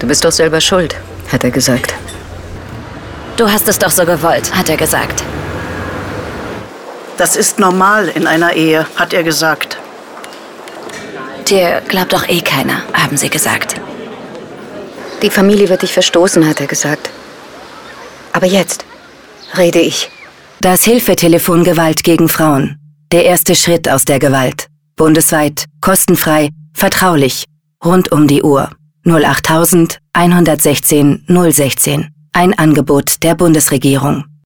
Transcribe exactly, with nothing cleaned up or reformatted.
Du bist doch selber schuld, hat er gesagt. Du hast es doch so gewollt, hat er gesagt. Das ist normal in einer Ehe, hat er gesagt. Dir glaubt doch eh keiner, haben sie gesagt. Die Familie wird dich verstoßen, hat er gesagt. Aber jetzt rede ich. Das Hilfetelefon Gewalt gegen Frauen. Der erste Schritt aus der Gewalt. Bundesweit, kostenfrei, vertraulich, rund um die Uhr. null acht eins eins eins eins null sechzehn. Ein Angebot der Bundesregierung.